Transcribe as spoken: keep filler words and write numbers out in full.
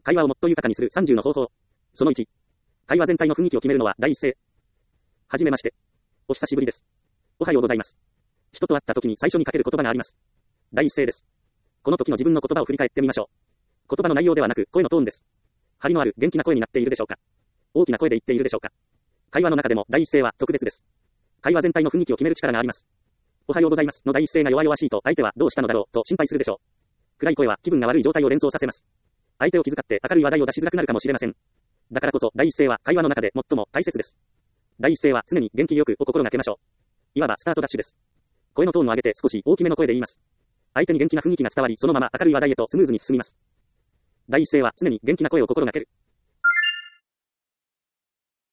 会話をもっと豊かにするさんじゅうの方法。そのいち。会話全体の雰囲気を決めるのは第一声。はじめまして。お久しぶりです。おはようございます。人と会った時に最初にかける言葉があります。第一声です。この時の自分の言葉を振り返ってみましょう。言葉の内容ではなく声のトーンです。張りのある元気な声になっているでしょうか。大きな声で言っているでしょうか。会話の中でも第一声は特別です。会話全体の雰囲気を決める力があります。おはようございますの第一声が弱々しいと相手はどうしたのだろうと心配するでしょう。暗い声は気分が悪い状態を連想させます。相手を気遣って明るい話題を出しづらくなるかもしれません。だからこそ第一声は会話の中で最も大切です。第一声は常に元気よくを心がけましょう。いわばスタートダッシュです。声のトーンを上げて少し大きめの声で言います。相手に元気な雰囲気が伝わり、そのまま明るい話題へとスムーズに進みます。第一声は常に元気な声を心がける。